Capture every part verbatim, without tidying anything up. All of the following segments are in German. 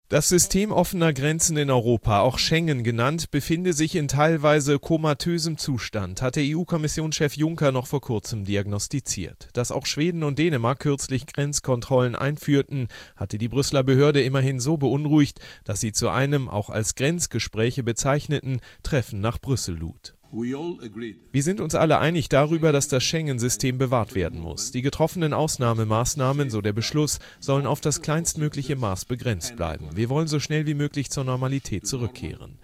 Das System offener Grenzen in Europa, auch Schengen genannt, befinde sich in teilweise komatösem Zustand, hatte E U-Kommissionschef Juncker noch vor kurzem diagnostiziert. Dass auch Schweden und Dänemark kürzlich Grenzkontrollen einführten, hatte die Brüsseler Behörde immerhin so beunruhigt, dass sie zu einem, auch als Grenzgespräche bezeichneten, Treffen nach Brüssel lud. Wir sind uns alle einig darüber, dass das Schengen-System bewahrt werden muss. Die getroffenen Ausnahmemaßnahmen, so der Beschluss, sollen auf das kleinstmögliche Maß begrenzt bleiben. Wir wollen so schnell wie möglich zur Normalität zurückkehren.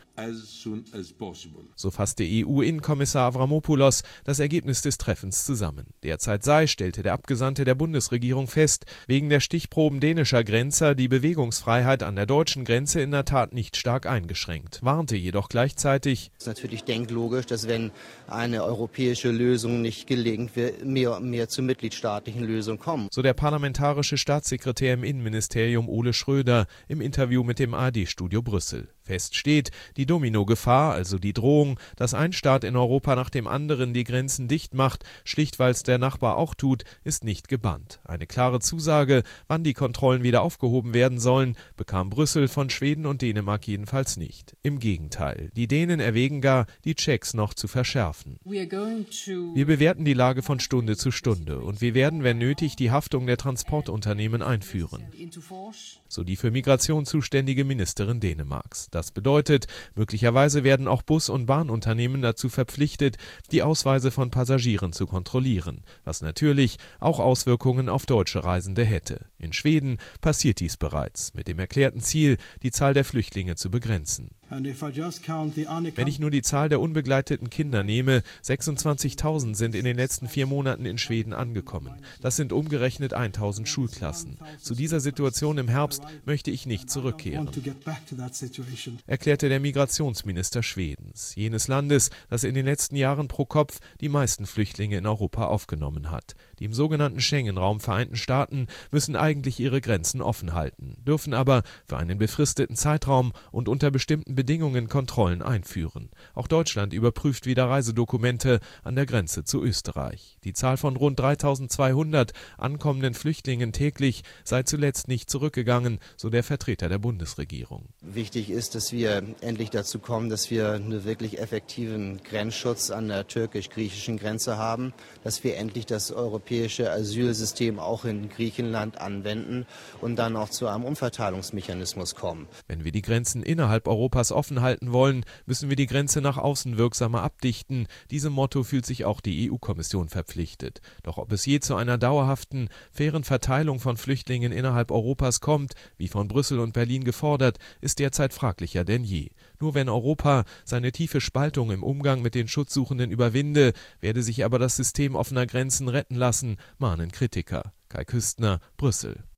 So fasste E U-Innenkommissar Avramopoulos das Ergebnis des Treffens zusammen. Derzeit sei, stellte der Abgesandte der Bundesregierung fest, wegen der Stichproben dänischer Grenzer die Bewegungsfreiheit an der deutschen Grenze in der Tat nicht stark eingeschränkt, warnte jedoch gleichzeitig: Es ist natürlich denklogisch, dass wenn eine europäische Lösung nicht gelingt, wir mehr und mehr zu mitgliedstaatlichen Lösungen kommen. So der parlamentarische Staatssekretär im Innenministerium Ole Schröder im Interview mit dem A R D-Studio Brüssel. Fest steht, die Domino-Gefahr, also die Drohung, dass ein Staat in Europa nach dem anderen die Grenzen dicht macht, schlicht weil es der Nachbar auch tut, ist nicht gebannt. Eine klare Zusage, wann die Kontrollen wieder aufgehoben werden sollen, bekam Brüssel von Schweden und Dänemark jedenfalls nicht. Im Gegenteil, die Dänen erwägen gar, die Checks noch zu verschärfen. Wir bewerten die Lage von Stunde zu Stunde und wir werden, wenn nötig, die Haftung der Transportunternehmen einführen. So die für Migration zuständige Ministerin Dänemarks. Das bedeutet, möglicherweise werden auch Bus- und Bahnunternehmen dazu verpflichtet, die Ausweise von Passagieren zu kontrollieren, was natürlich auch Auswirkungen auf deutsche Reisende hätte. In Schweden passiert dies bereits, mit dem erklärten Ziel, die Zahl der Flüchtlinge zu begrenzen. Wenn ich nur die Zahl der unbegleiteten Kinder nehme, sechsundzwanzigtausend sind in den letzten vier Monaten in Schweden angekommen. Das sind umgerechnet tausend Schulklassen. Zu dieser Situation im Herbst möchte ich nicht zurückkehren, erklärte der Migrationsminister Schwedens, jenes Landes, das in den letzten Jahren pro Kopf die meisten Flüchtlinge in Europa aufgenommen hat. Die im sogenannten Schengen-Raum vereinten Staaten müssen eigentlich ihre Grenzen offen halten, dürfen aber für einen befristeten Zeitraum und unter bestimmten Bedingungen Kontrollen einführen. Auch Deutschland überprüft wieder Reisedokumente an der Grenze zu Österreich. Die Zahl von rund dreitausendzweihundert ankommenden Flüchtlingen täglich sei zuletzt nicht zurückgegangen, so der Vertreter der Bundesregierung. Wichtig ist, dass wir endlich dazu kommen, dass wir einen wirklich effektiven Grenzschutz an der türkisch-griechischen Grenze haben, dass wir endlich das europäische Asylsystem auch in Griechenland anwenden und dann auch zu einem Umverteilungsmechanismus kommen. Wenn wir die Grenzen innerhalb Europas offen halten wollen, müssen wir die Grenze nach außen wirksamer abdichten. Diesem Motto fühlt sich auch die E U-Kommission verpflichtet. Doch ob es je zu einer dauerhaften, fairen Verteilung von Flüchtlingen innerhalb Europas kommt, wie von Brüssel und Berlin gefordert, ist derzeit fraglicher denn je. Nur wenn Europa seine tiefe Spaltung im Umgang mit den Schutzsuchenden überwinde, werde sich aber das System offener Grenzen retten lassen, mahnen Kritiker. Kai Küstner, Brüssel.